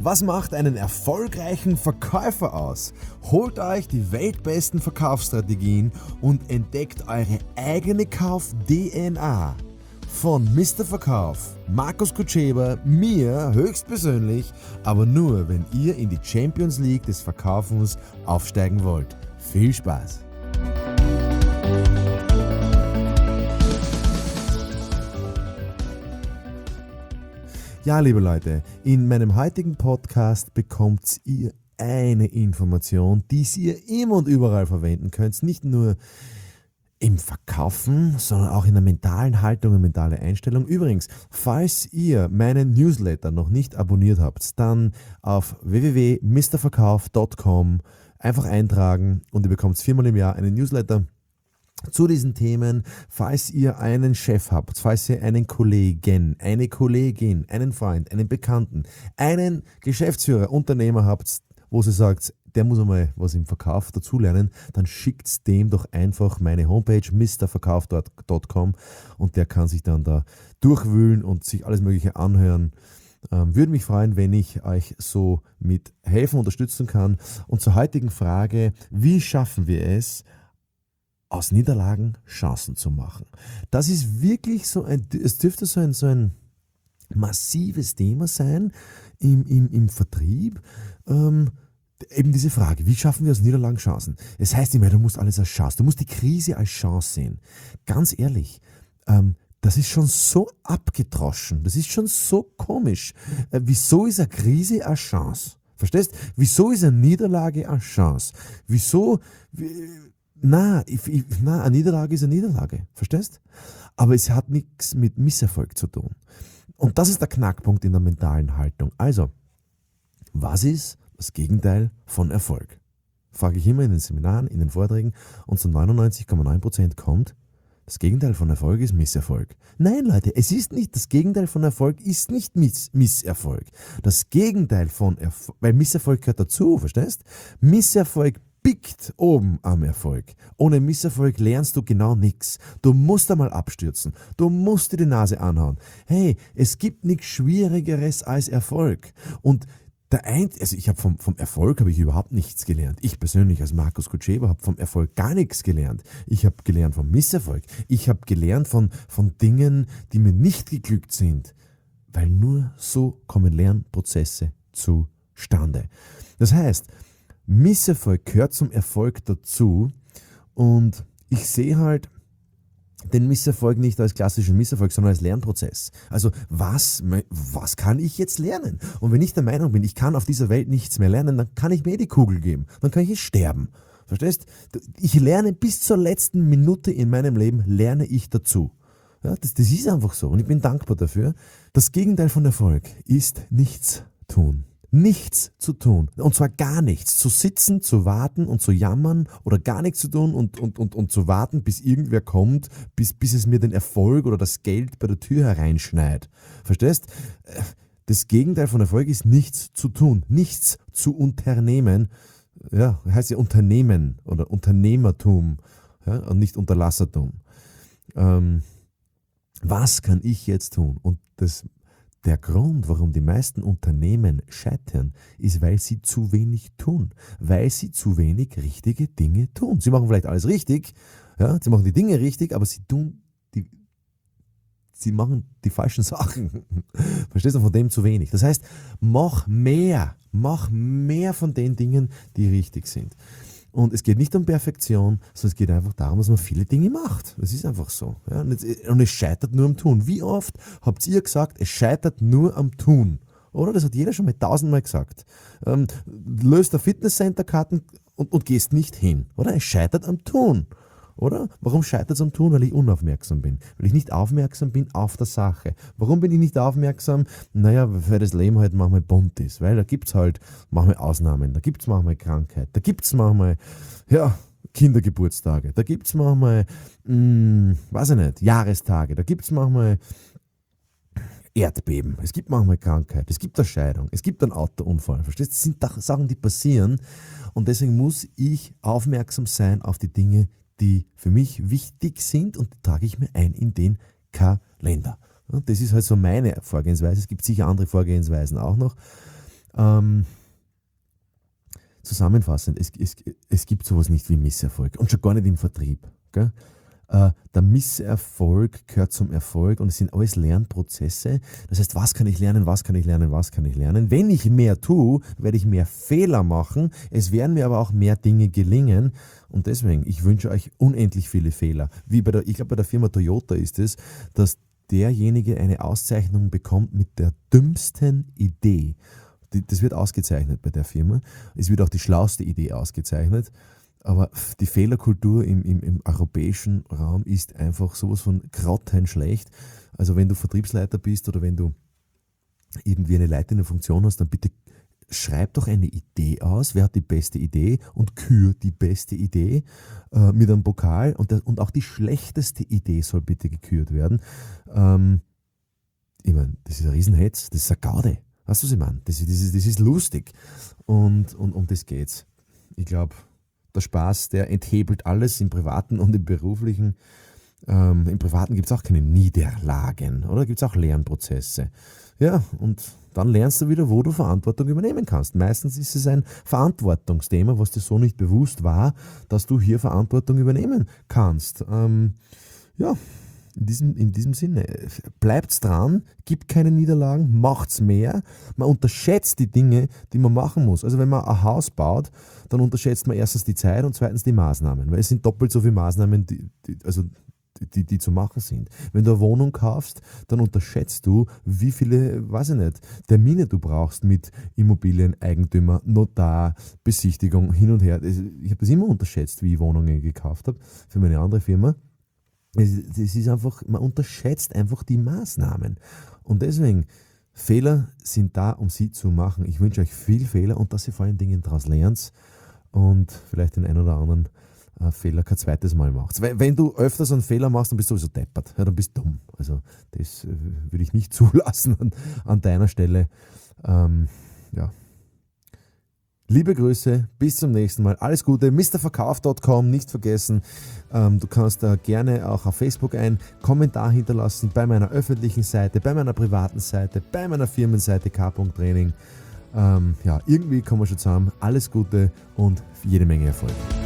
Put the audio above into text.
Was macht einen erfolgreichen Verkäufer aus? Holt euch die weltbesten Verkaufsstrategien und entdeckt eure eigene Kauf-DNA. Von Mr. Verkauf, Markus Kutscheber, mir höchstpersönlich, aber nur, wenn ihr in die Champions League des Verkaufens aufsteigen wollt. Viel Spaß! Ja, liebe Leute, in meinem heutigen Podcast bekommt ihr eine Information, die ihr immer und überall verwenden könnt. Nicht nur im Verkaufen, sondern auch in der mentalen Haltung und mentale Einstellung. Übrigens, falls ihr meinen Newsletter noch nicht abonniert habt, dann auf www.mrverkauf.com einfach eintragen und ihr bekommt 4-mal im Jahr einen Newsletter zu diesen Themen. Falls ihr einen Chef habt, falls ihr einen Kollegen, eine Kollegin, einen Freund, einen Bekannten, einen Geschäftsführer, Unternehmer habt, wo sie sagt, der muss einmal was im Verkauf dazulernen, dann schickt dem doch einfach meine Homepage mrverkauf.com und der kann sich dann da durchwühlen und sich alles Mögliche anhören. Würde mich freuen, wenn ich euch so mit helfen, unterstützen kann. Und zur heutigen Frage, wie schaffen wir es, aus Niederlagen Chancen zu machen? Das ist wirklich es dürfte so ein massives Thema sein im Vertrieb. Eben diese Frage, wie schaffen wir aus Niederlagen Chancen? Es heißt immer, du musst alles als Chance, du musst die Krise als Chance sehen. Ganz ehrlich, das ist schon so abgedroschen, das ist schon so komisch. Wieso ist eine Krise eine Chance? Verstehst? Wieso ist eine Niederlage eine Chance? Eine Niederlage ist eine Niederlage, verstehst? Aber es hat nichts mit Misserfolg zu tun. Und das ist der Knackpunkt in der mentalen Haltung. Also, was ist das Gegenteil von Erfolg? Frage ich immer in den Seminaren, in den Vorträgen und zu 99,9% kommt, das Gegenteil von Erfolg ist Misserfolg. Nein, Leute, es ist nicht, das Gegenteil von Erfolg ist nicht Misserfolg. Das Gegenteil von Erfolg, weil Misserfolg gehört dazu, verstehst? Misserfolg pickt oben am Erfolg. Ohne Misserfolg lernst du genau nichts. Du musst einmal abstürzen. Du musst dir die Nase anhauen. Hey, es gibt nichts Schwierigeres als Erfolg. Und ich habe vom Erfolg habe ich überhaupt nichts gelernt. Ich persönlich als Markus Kutscheber habe vom Erfolg gar nichts gelernt. Ich habe gelernt vom Misserfolg. Ich habe gelernt von Dingen, die mir nicht geglückt sind. Weil nur so kommen Lernprozesse zustande. Das heißt, Misserfolg gehört zum Erfolg dazu und ich sehe halt den Misserfolg nicht als klassischen Misserfolg, sondern als Lernprozess. Also was kann ich jetzt lernen? Und wenn ich der Meinung bin, ich kann auf dieser Welt nichts mehr lernen, dann kann ich mir die Kugel geben. Dann kann ich sterben. Verstehst? Ich lerne bis zur letzten Minute in meinem Leben, lerne ich dazu. Ja, das ist einfach so und ich bin dankbar dafür. Das Gegenteil von Erfolg ist nichts tun. Nichts zu tun. Und zwar gar nichts. Zu sitzen, zu warten und zu jammern oder gar nichts zu tun und zu warten, bis irgendwer kommt, bis es mir den Erfolg oder das Geld bei der Tür hereinschneit. Verstehst? Das Gegenteil von Erfolg ist nichts zu tun. Nichts zu unternehmen. Ja, heißt ja Unternehmen oder Unternehmertum, ja, und nicht Unterlassertum. Was kann ich jetzt tun? Und der Grund, warum die meisten Unternehmen scheitern, ist, weil sie zu wenig tun. Weil sie zu wenig richtige Dinge tun. Sie machen vielleicht alles richtig, ja, sie machen die Dinge richtig, aber sie machen die falschen Sachen. Verstehst du? Von dem zu wenig. Das heißt, mach mehr von den Dingen, die richtig sind. Und es geht nicht um Perfektion, sondern es geht einfach darum, dass man viele Dinge macht. Das ist einfach so. Ja? Und es scheitert nur am Tun. Wie oft habt ihr gesagt, es scheitert nur am Tun? Oder? Das hat jeder schon mal 1000-mal gesagt. Löst der Fitnesscenter-Karten und gehst nicht hin. Oder? Es scheitert am Tun. Oder? Warum scheitert es am Tun? Weil ich unaufmerksam bin. Weil ich nicht aufmerksam bin auf der Sache. Warum bin ich nicht aufmerksam? Naja, weil das Leben halt manchmal bunt ist. Weil da gibt es halt manchmal Ausnahmen. Da gibt es manchmal Krankheit. Da gibt es manchmal, Kindergeburtstage. Da gibt es manchmal, Jahrestage. Da gibt es manchmal Erdbeben. Es gibt manchmal Krankheit. Es gibt eine Scheidung. Es gibt einen Autounfall. Verstehst du? Das sind Sachen, die passieren. Und deswegen muss ich aufmerksam sein auf die Dinge, die für mich wichtig sind und die trage ich mir ein in den Kalender. Das ist halt so meine Vorgehensweise. Es gibt sicher andere Vorgehensweisen auch noch. Ähm, Zusammenfassend, es gibt sowas nicht wie Misserfolg und schon gar nicht im Vertrieb. Gell? Der Misserfolg gehört zum Erfolg und es sind alles Lernprozesse. Das heißt, was kann ich lernen, was kann ich lernen, was kann ich lernen? Wenn ich mehr tue, werde ich mehr Fehler machen. Es werden mir aber auch mehr Dinge gelingen. Und deswegen, ich wünsche euch unendlich viele Fehler. Ich glaube, bei der Firma Toyota ist es, dass derjenige eine Auszeichnung bekommt mit der dümmsten Idee. Das wird ausgezeichnet bei der Firma. Es wird auch die schlauste Idee ausgezeichnet. Aber die Fehlerkultur im europäischen Raum ist einfach sowas von grottenschlecht. Also wenn du Vertriebsleiter bist oder wenn du irgendwie eine leitende Funktion hast, dann bitte schreib doch eine Idee aus. Wer hat die beste Idee? Und kür die beste Idee mit einem Pokal. Und auch die schlechteste Idee soll bitte gekürt werden. Ich meine, das ist ein Riesenhetz, das ist eine Gaude. Weißt du, was ich meine? Das ist lustig. Und um das geht's. Ich glaube, der Spaß, der enthebelt alles im Privaten und im Beruflichen. Im Privaten gibt es auch keine Niederlagen, oder? Gibt es auch Lernprozesse. Ja, und dann lernst du wieder, wo du Verantwortung übernehmen kannst. Meistens ist es ein Verantwortungsthema, was dir so nicht bewusst war, dass du hier Verantwortung übernehmen kannst. Ja, in diesem Sinne, bleibt's dran, gibt keine Niederlagen, macht's mehr. Man unterschätzt die Dinge, die man machen muss. Also wenn man ein Haus baut, dann unterschätzt man erstens die Zeit und zweitens die Maßnahmen, weil es sind doppelt so viele Maßnahmen, die zu machen sind. Wenn du eine Wohnung kaufst, dann unterschätzt du, wie viele, weiß ich nicht, Termine du brauchst mit Immobilieneigentümer, Notar, Besichtigung, hin und her. Ich habe das immer unterschätzt, wie ich Wohnungen gekauft habe für meine andere Firma. Es ist einfach, man unterschätzt einfach die Maßnahmen. Und deswegen, Fehler sind da, um sie zu machen. Ich wünsche euch viel Fehler und dass ihr vor allen Dingen daraus lernt und vielleicht den einen oder anderen Fehler kein zweites Mal macht. Wenn du öfters einen Fehler machst, dann bist du sowieso deppert. Ja, dann bist du dumm. Also das würde ich nicht zulassen an deiner Stelle. Ja. Liebe Grüße, bis zum nächsten Mal. Alles Gute, mrverkauf.com, nicht vergessen. Du kannst da gerne auch auf Facebook einen Kommentar hinterlassen, bei meiner öffentlichen Seite, bei meiner privaten Seite, bei meiner Firmenseite k.training. Ja, irgendwie kommen wir schon zusammen. Alles Gute und jede Menge Erfolg.